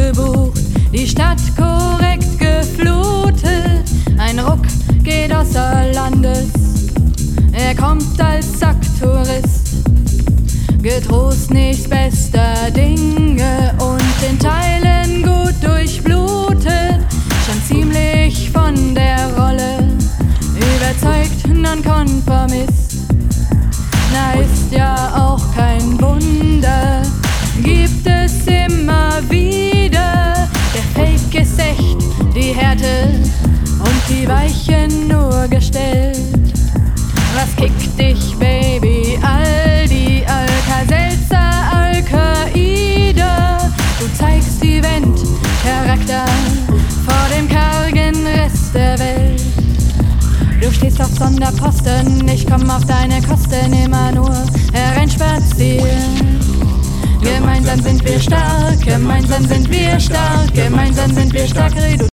gebucht, die Stadt korrekt geflutet. Ein Ruck geht außer Landes, er kommt als Sacktourist. Getrost nicht bester Dinge und in Teilen gut durchblutet. Schon ziemlich von der Rolle überzeugt, Nonkonformist. Na, ist ja auch kein Wunder, gibt es immer wieder. Der Fake ist echt, die Härte und die Weichen nur gestellt. Was kickt dich, Baby? Aldi, Alka-Seltzer, Al-Qaida. Du zeigst Event-Charakter vor dem kargen Rest der Welt. Du stehst auf Sonderposten, ich komm auf deine Kosten, immer nur hereinspazieren. Gemeinsam sind wir stark, gemeinsam sind wir stark, gemeinsam sind wir stark.